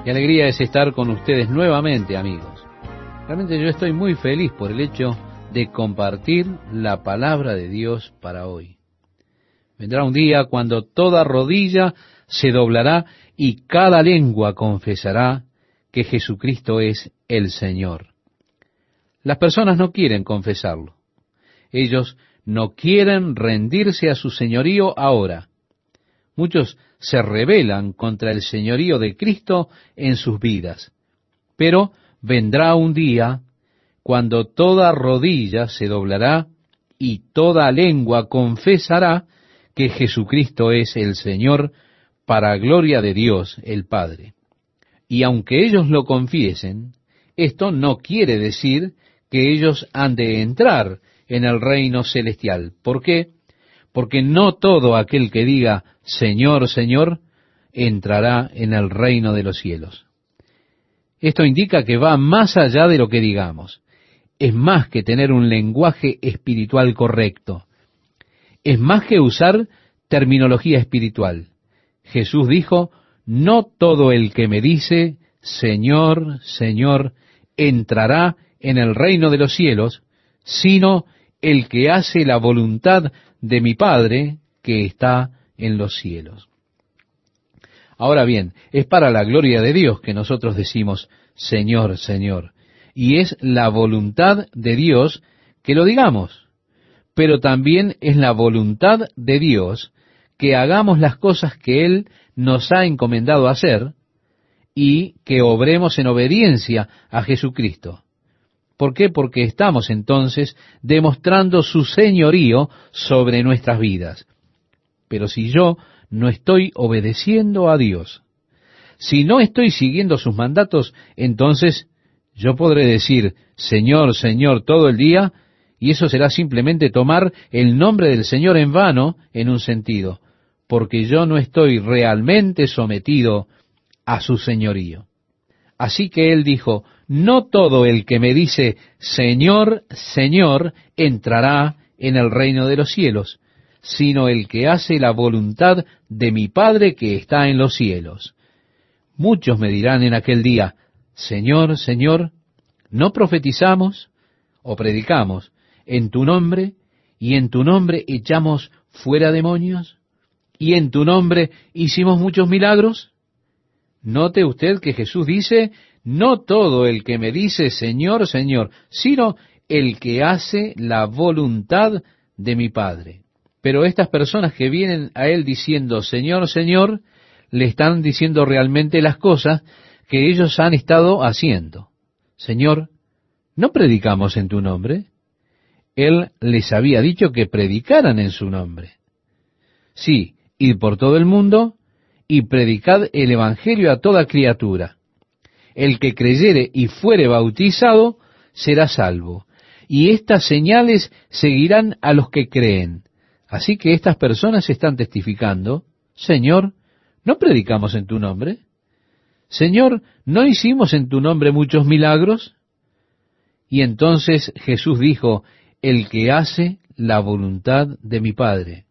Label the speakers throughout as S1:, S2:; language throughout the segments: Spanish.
S1: Qué alegría es estar con ustedes nuevamente, amigos. Realmente yo estoy muy feliz por el hecho de compartir la palabra de Dios para hoy. Vendrá un día cuando toda rodilla se doblará y cada lengua confesará que Jesucristo es el Señor. Las personas no quieren confesarlo. Ellos no quieren rendirse a su señorío ahora. Muchos se rebelan contra el señorío de Cristo en sus vidas. Pero vendrá un día cuando toda rodilla se doblará y toda lengua confesará que Jesucristo es el Señor, para gloria de Dios el Padre. Y aunque ellos lo confiesen, esto no quiere decir que ellos han de entrar en el reino celestial. ¿Por qué? Porque no todo aquel que diga Señor, Señor, entrará en el reino de los cielos. Esto indica que va más allá de lo que digamos. Es más que tener un lenguaje espiritual correcto. Es más que usar terminología espiritual. Jesús dijo, no todo el que me dice Señor, Señor, entrará en el reino de los cielos, sino el que hace la voluntad de mi Padre que está en los cielos. Ahora bien, es para la gloria de Dios que nosotros decimos Señor, Señor, y es la voluntad de Dios que lo digamos, pero también es la voluntad de Dios que hagamos las cosas que Él nos ha encomendado hacer y que obremos en obediencia a Jesucristo. ¿Por qué? Porque estamos entonces demostrando su señorío sobre nuestras vidas. Pero si yo no estoy obedeciendo a Dios, si no estoy siguiendo sus mandatos, entonces yo podré decir, Señor, Señor, todo el día, y eso será simplemente tomar el nombre del Señor en vano en un sentido, porque yo no estoy realmente sometido a su señorío. Así que Él dijo, no todo el que me dice, Señor, Señor, entrará en el reino de los cielos, sino el que hace la voluntad de mi Padre que está en los cielos. Muchos me dirán en aquel día, Señor, Señor, ¿no profetizamos o predicamos en tu nombre, y en tu nombre echamos fuera demonios, y en tu nombre hicimos muchos milagros? Note usted que Jesús dice, no todo el que me dice Señor, Señor, sino el que hace la voluntad de mi Padre. Pero estas personas que vienen a Él diciendo Señor, Señor, le están diciendo realmente las cosas que ellos han estado haciendo. Señor, ¿no predicamos en tu nombre? Él les había dicho que predicaran en su nombre. Sí, id por todo el mundo y predicad el Evangelio a toda criatura. El que creyere y fuere bautizado será salvo, y estas señales seguirán a los que creen. Así que estas personas están testificando, Señor, ¿no predicamos en tu nombre? Señor, ¿no hicimos en tu nombre muchos milagros? Y entonces Jesús dijo, el que hace la voluntad de mi Padre.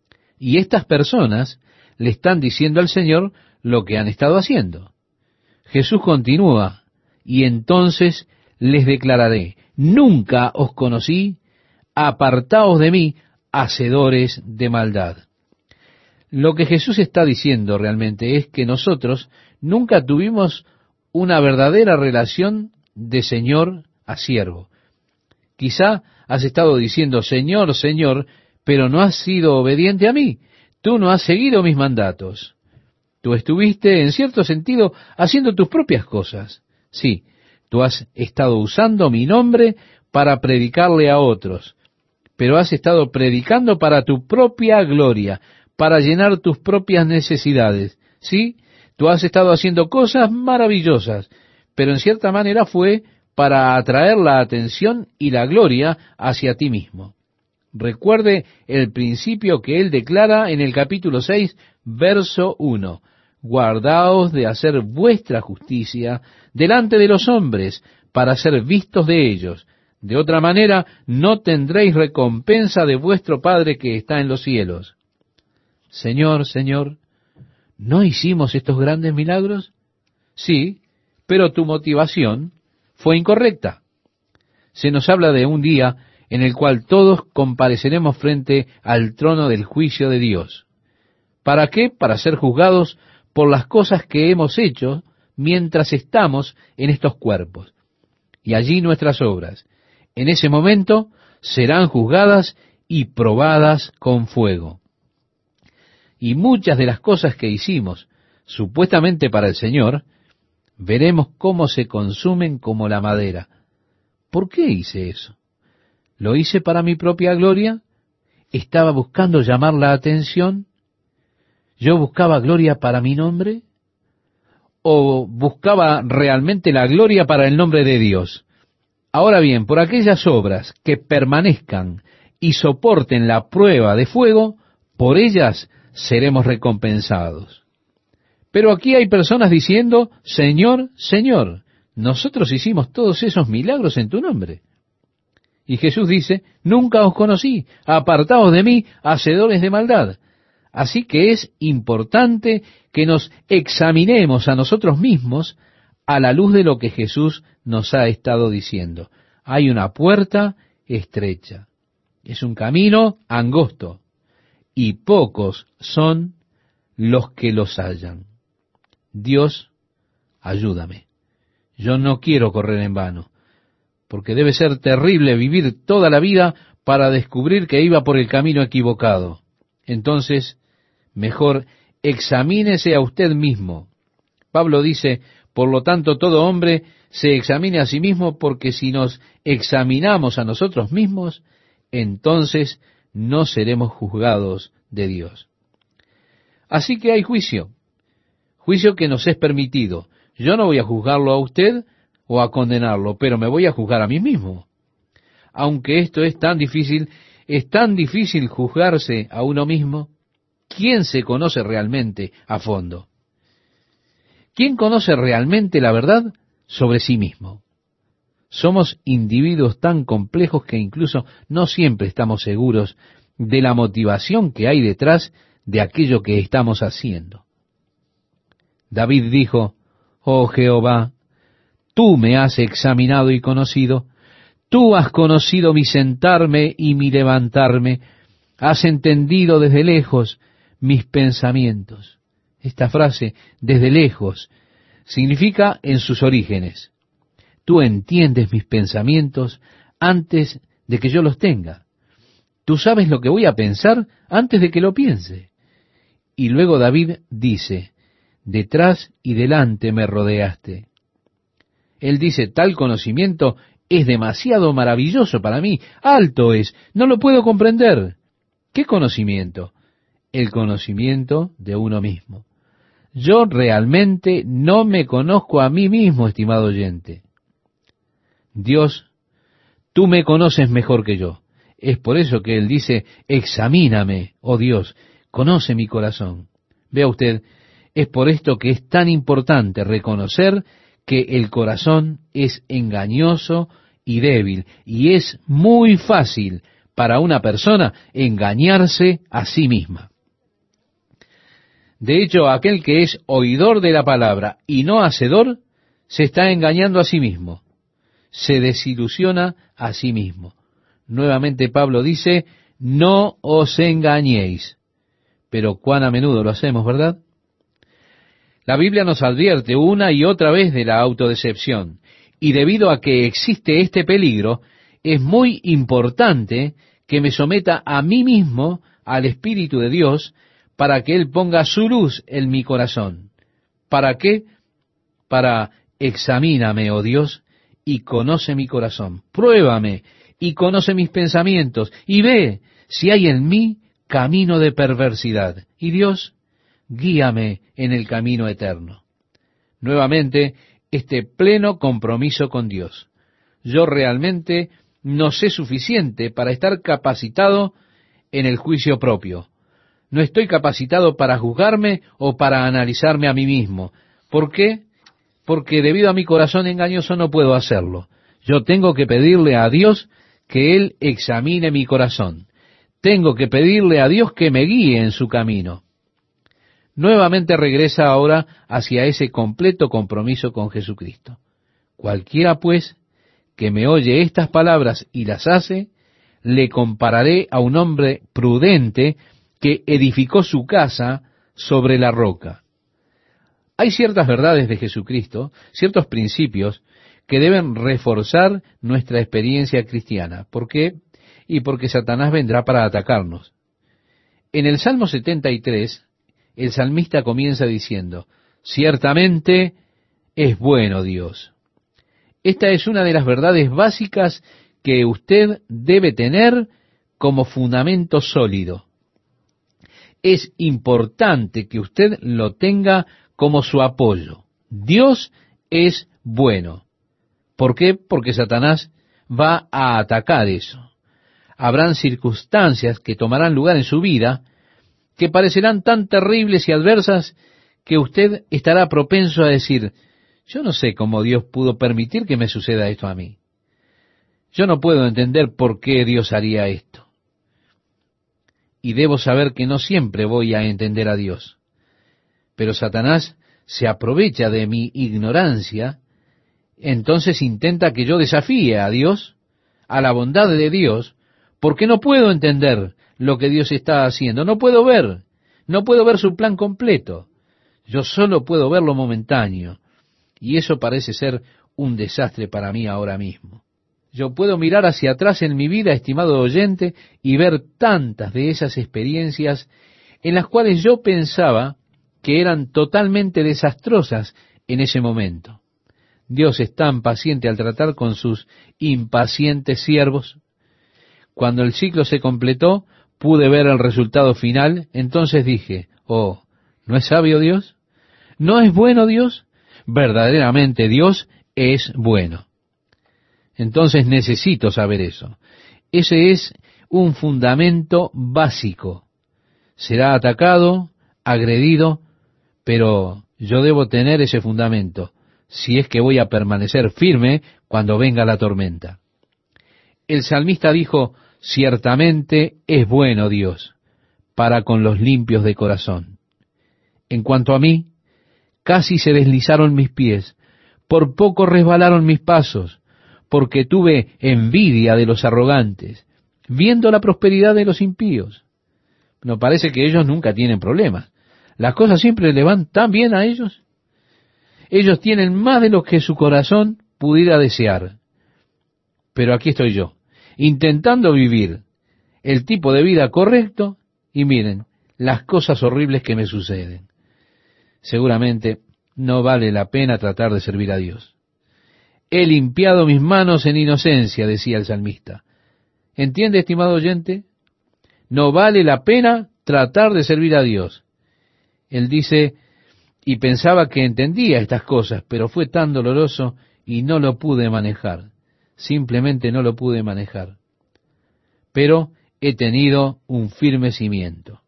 S1: Y estas personas le están diciendo al Señor lo que han estado haciendo. Jesús continúa, y entonces les declararé, nunca os conocí, apartaos de mí, hacedores de maldad. Lo que Jesús está diciendo realmente es que nosotros nunca tuvimos una verdadera relación de Señor a siervo. Quizá has estado diciendo, Señor, Señor, pero no has sido obediente a mí. Tú no has seguido mis mandatos. Tú estuviste, en cierto sentido, haciendo tus propias cosas. Sí, tú has estado usando mi nombre para predicarle a otros, pero has estado predicando para tu propia gloria, para llenar tus propias necesidades. Sí, tú has estado haciendo cosas maravillosas, pero en cierta manera fue para atraer la atención y la gloria hacia ti mismo. Recuerde el principio que él declara en el capítulo 6, verso 1. Guardaos de hacer vuestra justicia delante de los hombres, para ser vistos de ellos. De otra manera, no tendréis recompensa de vuestro Padre que está en los cielos. Señor, Señor, ¿no hicimos estos grandes milagros? Sí, pero tu motivación fue incorrecta. Se nos habla de un día en el cual todos compareceremos frente al trono del juicio de Dios. ¿Para qué? Para ser juzgados por las cosas que hemos hecho mientras estamos en estos cuerpos. Y allí nuestras obras, en ese momento, serán juzgadas y probadas con fuego. Y muchas de las cosas que hicimos, supuestamente para el Señor, veremos cómo se consumen como la madera. ¿Por qué hice eso? ¿Lo hice para mi propia gloria? ¿Estaba buscando llamar la atención? ¿Yo buscaba gloria para mi nombre? ¿O buscaba realmente la gloria para el nombre de Dios? Ahora bien, por aquellas obras que permanezcan y soporten la prueba de fuego, por ellas seremos recompensados. Pero aquí hay personas diciendo, Señor, Señor, nosotros hicimos todos esos milagros en tu nombre. Y Jesús dice, nunca os conocí, apartaos de mí, hacedores de maldad. Así que es importante que nos examinemos a nosotros mismos a la luz de lo que Jesús nos ha estado diciendo. Hay una puerta estrecha, es un camino angosto, y pocos son los que los hallan. Dios, ayúdame. Yo no quiero correr en vano, porque debe ser terrible vivir toda la vida para descubrir que iba por el camino equivocado. Entonces, mejor examínese a usted mismo. Pablo dice, por lo tanto, todo hombre se examine a sí mismo, porque si nos examinamos a nosotros mismos, entonces no seremos juzgados de Dios. Así que hay juicio que nos es permitido. Yo no voy a juzgarlo a usted o a condenarlo, pero me voy a juzgar a mí mismo. Aunque esto es tan difícil juzgarse a uno mismo. ¿Quién se conoce realmente a fondo? ¿Quién conoce realmente la verdad sobre sí mismo? Somos individuos tan complejos que incluso no siempre estamos seguros de la motivación que hay detrás de aquello que estamos haciendo. David dijo, oh Jehová, tú me has examinado y conocido, tú has conocido mi sentarme y mi levantarme, has entendido desde lejos mis pensamientos. Esta frase, desde lejos, significa en sus orígenes. Tú entiendes mis pensamientos antes de que yo los tenga. Tú sabes lo que voy a pensar antes de que lo piense. Y luego David dice, detrás y delante me rodeaste. Él dice, tal conocimiento es demasiado maravilloso para mí, alto es, no lo puedo comprender. ¿Qué conocimiento? El conocimiento de uno mismo. Yo realmente no me conozco a mí mismo, estimado oyente. Dios, tú me conoces mejor que yo. Es por eso que Él dice, examíname, oh Dios, conoce mi corazón. Vea usted, es por esto que es tan importante reconocer que el corazón es engañoso y débil, y es muy fácil para una persona engañarse a sí misma. De hecho, aquel que es oidor de la palabra y no hacedor, se está engañando a sí mismo, se desilusiona a sí mismo. Nuevamente Pablo dice, no os engañéis. Pero cuán a menudo lo hacemos, ¿verdad? La Biblia nos advierte una y otra vez de la autodecepción, y debido a que existe este peligro, es muy importante que me someta a mí mismo al Espíritu de Dios para que Él ponga su luz en mi corazón. ¿Para qué? Para examíname, oh Dios, y conoce mi corazón. Pruébame y conoce mis pensamientos, y ve si hay en mí camino de perversidad. Y Dios, guíame en el camino eterno. Nuevamente, este pleno compromiso con Dios. Yo realmente no sé suficiente para estar capacitado en el juicio propio. No estoy capacitado para juzgarme o para analizarme a mí mismo. ¿Por qué? Porque debido a mi corazón engañoso no puedo hacerlo. Yo tengo que pedirle a Dios que Él examine mi corazón. Tengo que pedirle a Dios que me guíe en su camino. nuevamente regresa ahora hacia ese completo compromiso con Jesucristo. Cualquiera, pues, que me oye estas palabras y las hace, le compararé a un hombre prudente que edificó su casa sobre la roca. Hay ciertas verdades de Jesucristo, ciertos principios que deben reforzar nuestra experiencia cristiana. ¿Por qué? Y porque Satanás vendrá para atacarnos. En el Salmo 73, el salmista comienza diciendo, ciertamente es bueno Dios. Esta es una de las verdades básicas que usted debe tener como fundamento sólido. Es importante que usted lo tenga como su apoyo. Dios es bueno. ¿Por qué? Porque Satanás va a atacar eso. Habrán circunstancias que tomarán lugar en su vida que parecerán tan terribles y adversas que usted estará propenso a decir, yo no sé cómo Dios pudo permitir que me suceda esto a mí. Yo no puedo entender por qué Dios haría esto. Y debo saber que no siempre voy a entender a Dios. Pero Satanás se aprovecha de mi ignorancia, entonces intenta que yo desafíe a Dios, a la bondad de Dios, porque no puedo entender lo que Dios está haciendo. No puedo ver su plan completo. Yo solo puedo ver lo momentáneo. Y eso parece ser un desastre para mí ahora mismo. Yo puedo mirar hacia atrás en mi vida, estimado oyente, y ver tantas de esas experiencias en las cuales yo pensaba que eran totalmente desastrosas en ese momento. Dios es tan paciente al tratar con sus impacientes siervos. Cuando el ciclo se completó, pude ver el resultado final, entonces dije, oh, ¿no es sabio Dios? ¿No es bueno Dios? Verdaderamente Dios es bueno. Entonces necesito saber eso. Ese es un fundamento básico. Será atacado, agredido, pero yo debo tener ese fundamento, si es que voy a permanecer firme cuando venga la tormenta. El salmista dijo, ciertamente es bueno Dios para con los limpios de corazón. En cuanto a mí, casi se deslizaron mis pies, por poco resbalaron mis pasos, porque tuve envidia de los arrogantes, viendo la prosperidad de los impíos. No parece que ellos nunca tienen problemas. Las cosas siempre le van tan bien a ellos. Ellos tienen más de lo que su corazón pudiera desear. Pero aquí estoy yo, intentando vivir el tipo de vida correcto, y miren, las cosas horribles que me suceden. Seguramente no vale la pena tratar de servir a Dios. He limpiado mis manos en inocencia, decía el salmista. ¿Entiende, estimado oyente? No vale la pena tratar de servir a Dios. Él dice, y pensaba que entendía estas cosas, pero fue tan doloroso y no lo pude manejar. Simplemente no lo pude manejar. Pero he tenido un firme cimiento.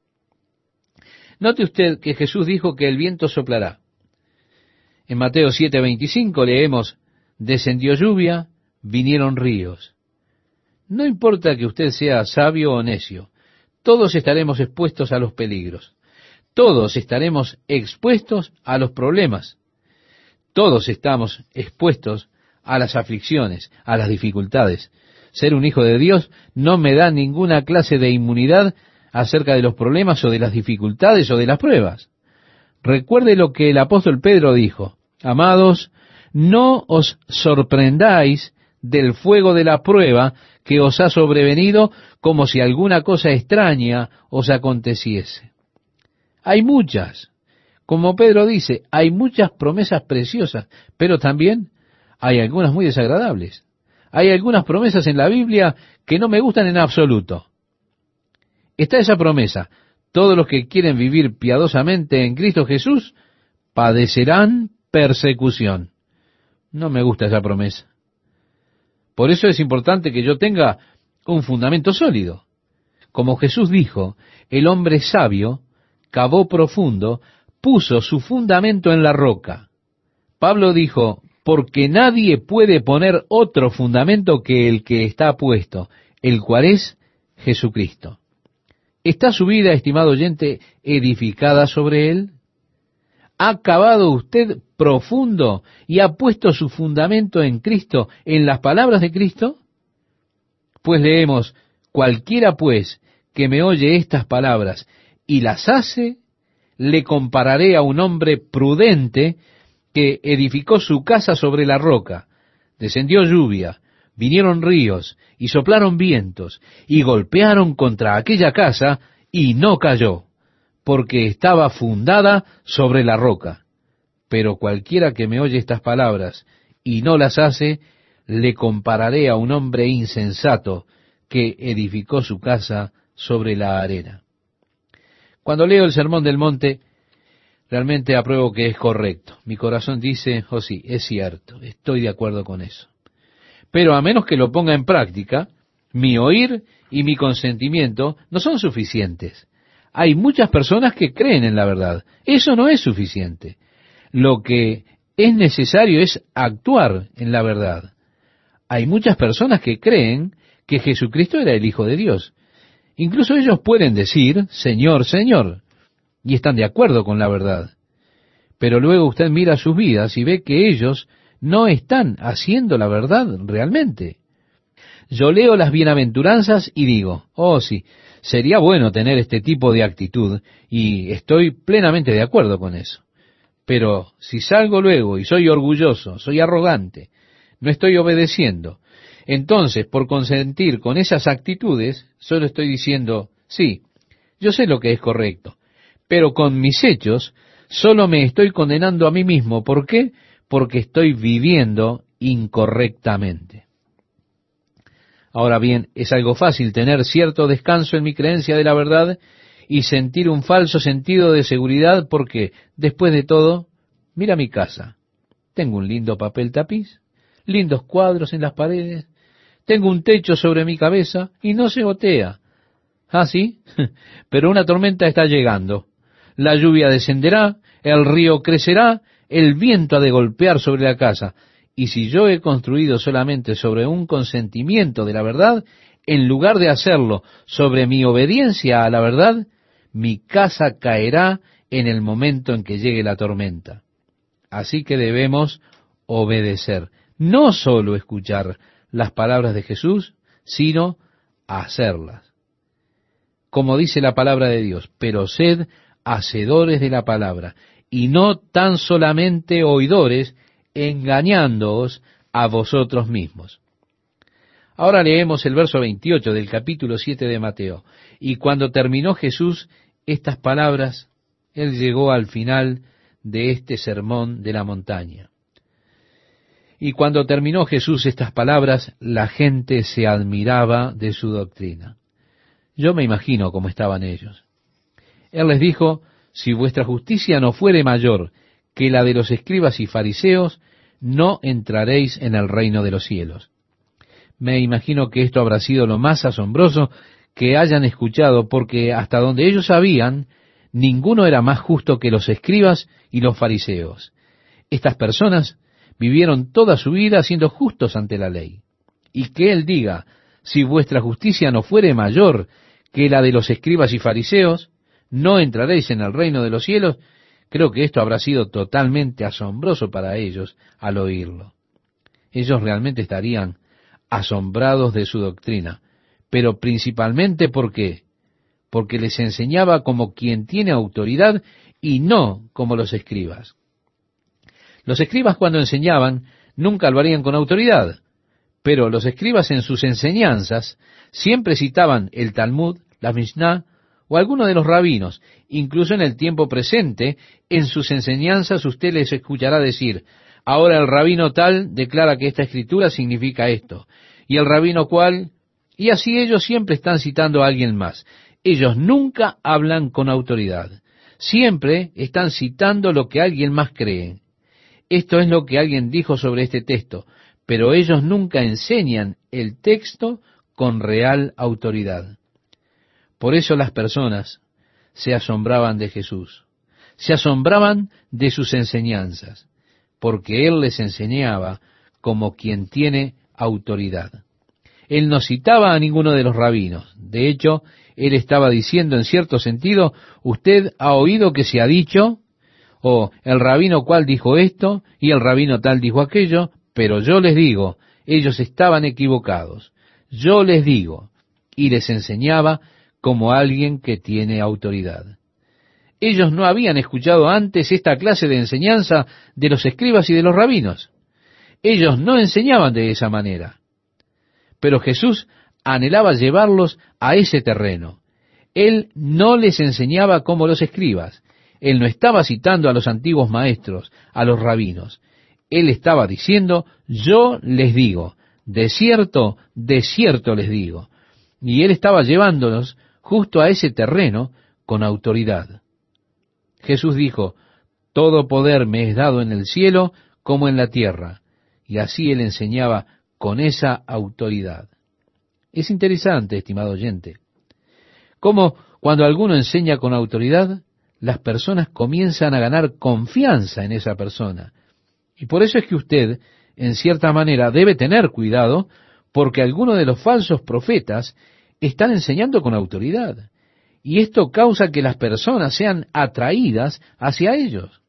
S1: Note usted que Jesús dijo que el viento soplará. En Mateo 7:25 leemos, descendió lluvia, vinieron ríos. No importa que usted sea sabio o necio, todos estaremos expuestos a los peligros. Todos estaremos expuestos a los problemas. Todos estamos expuestos a las aflicciones, a las dificultades. Ser un hijo de Dios no me da ninguna clase de inmunidad acerca de los problemas o de las dificultades o de las pruebas. Recuerde lo que el apóstol Pedro dijo, amados, no os sorprendáis del fuego de la prueba que os ha sobrevenido como si alguna cosa extraña os aconteciese. Hay muchas, como Pedro dice, hay muchas promesas preciosas, pero también hay algunas muy desagradables. Hay algunas promesas en la Biblia que no me gustan en absoluto. Está esa promesa, todos los que quieren vivir piadosamente en Cristo Jesús padecerán persecución. No me gusta esa promesa. Por eso es importante que yo tenga un fundamento sólido. Como Jesús dijo, el hombre sabio cavó profundo, puso su fundamento en la roca. Pablo dijo, porque nadie puede poner otro fundamento que el que está puesto, el cual es Jesucristo. ¿Está su vida, estimado oyente, edificada sobre él? ¿Ha cavado usted profundo y ha puesto su fundamento en Cristo, en las palabras de Cristo? Pues leemos, cualquiera pues que me oye estas palabras y las hace, le compararé a un hombre prudente que edificó su casa sobre la roca. Descendió lluvia, vinieron ríos y soplaron vientos y golpearon contra aquella casa y no cayó, porque estaba fundada sobre la roca. Pero cualquiera que me oye estas palabras y no las hace, le compararé a un hombre insensato que edificó su casa sobre la arena. Cuando leo el Sermón del Monte, realmente apruebo que es correcto. Mi corazón dice, oh sí, es cierto, estoy de acuerdo con eso. Pero a menos que lo ponga en práctica, mi oír y mi consentimiento no son suficientes. Hay muchas personas que creen en la verdad. Eso no es suficiente. Lo que es necesario es actuar en la verdad. Hay muchas personas que creen que Jesucristo era el Hijo de Dios. Incluso ellos pueden decir, Señor, Señor, y están de acuerdo con la verdad. Pero luego usted mira sus vidas y ve que ellos no están haciendo la verdad realmente. Yo leo las bienaventuranzas y digo, oh sí, sería bueno tener este tipo de actitud, y estoy plenamente de acuerdo con eso. Pero si salgo luego y soy orgulloso, soy arrogante, no estoy obedeciendo, entonces por consentir con esas actitudes, solo estoy diciendo, sí, yo sé lo que es correcto, pero con mis hechos solo me estoy condenando a mí mismo. ¿Por qué? Porque estoy viviendo incorrectamente. Ahora bien, es algo fácil tener cierto descanso en mi creencia de la verdad y sentir un falso sentido de seguridad porque, después de todo, mira mi casa. Tengo un lindo papel tapiz, lindos cuadros en las paredes, tengo un techo sobre mi cabeza y no se gotea. ¿Ah, sí? Pero una tormenta está llegando. La lluvia descenderá, el río crecerá, el viento ha de golpear sobre la casa. Y si yo he construido solamente sobre un consentimiento de la verdad, en lugar de hacerlo sobre mi obediencia a la verdad, mi casa caerá en el momento en que llegue la tormenta. Así que debemos obedecer, no solo escuchar las palabras de Jesús, sino hacerlas. Como dice la palabra de Dios, pero sed hacedores de la palabra, y no tan solamente oidores, engañándoos a vosotros mismos. Ahora leemos el verso 28 del capítulo 7 de Mateo. Y cuando terminó Jesús estas palabras, él llegó al final de este sermón de la montaña. Y cuando terminó Jesús estas palabras, la gente se admiraba de su doctrina. Yo me imagino cómo estaban ellos. Él les dijo, si vuestra justicia no fuere mayor que la de los escribas y fariseos, no entraréis en el reino de los cielos. Me imagino que esto habrá sido lo más asombroso que hayan escuchado, porque hasta donde ellos sabían, ninguno era más justo que los escribas y los fariseos. Estas personas vivieron toda su vida siendo justos ante la ley. Y que él diga, si vuestra justicia no fuere mayor que la de los escribas y fariseos, no entraréis en el reino de los cielos. Creo que esto habrá sido totalmente asombroso para ellos al oírlo. Ellos realmente estarían asombrados de su doctrina, pero principalmente porque les enseñaba como quien tiene autoridad y no como los escribas. Los escribas cuando enseñaban nunca lo harían con autoridad, pero los escribas en sus enseñanzas siempre citaban el Talmud, la Mishnah o alguno de los rabinos. Incluso en el tiempo presente, en sus enseñanzas usted les escuchará decir, ahora el rabino tal declara que esta escritura significa esto, y el rabino cual, y así ellos siempre están citando a alguien más. Ellos nunca hablan con autoridad, siempre están citando lo que alguien más cree. Esto es lo que alguien dijo sobre este texto, pero ellos nunca enseñan el texto con real autoridad. Por eso las personas se asombraban de Jesús, se asombraban de sus enseñanzas, porque Él les enseñaba como quien tiene autoridad. Él no citaba a ninguno de los rabinos. De hecho, Él estaba diciendo en cierto sentido, usted ha oído que se ha dicho, o el rabino cual dijo esto, y el rabino tal dijo aquello, pero yo les digo, ellos estaban equivocados. Yo les digo, y les enseñaba como alguien que tiene autoridad. Ellos no habían escuchado antes esta clase de enseñanza de los escribas y de los rabinos. Ellos no enseñaban de esa manera. Pero Jesús anhelaba llevarlos a ese terreno. Él no les enseñaba como los escribas. Él no estaba citando a los antiguos maestros, a los rabinos. Él estaba diciendo, yo les digo, de cierto les digo. Y él estaba llevándolos justo a ese terreno con autoridad. Jesús dijo, todo poder me es dado en el cielo como en la tierra. Y así él enseñaba con esa autoridad. Es interesante, estimado oyente, cómo cuando alguno enseña con autoridad, las personas comienzan a ganar confianza en esa persona. Y por eso es que usted, en cierta manera, debe tener cuidado, porque algunos de los falsos profetas están enseñando con autoridad. Y esto causa que las personas sean atraídas hacia ellos.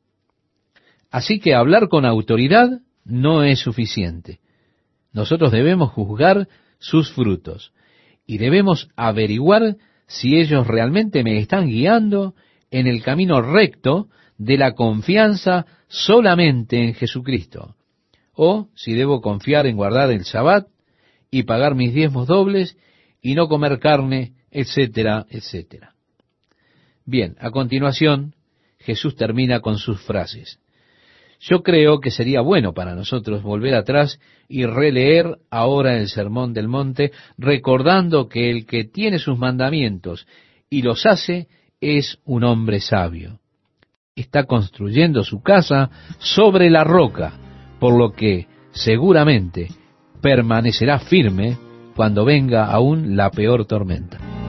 S1: Así que hablar con autoridad no es suficiente. Nosotros debemos juzgar sus frutos y debemos averiguar si ellos realmente me están guiando en el camino recto de la confianza solamente en Jesucristo, o si debo confiar en guardar el Sabbat y pagar mis diezmos dobles y no comer carne, etcétera, etcétera. Bien, a continuación, Jesús termina con sus frases. Yo creo que sería bueno para nosotros volver atrás y releer ahora el Sermón del Monte, recordando que el que tiene sus mandamientos y los hace es un hombre sabio. Está construyendo su casa sobre la roca, por lo que seguramente permanecerá firme cuando venga aún la peor tormenta.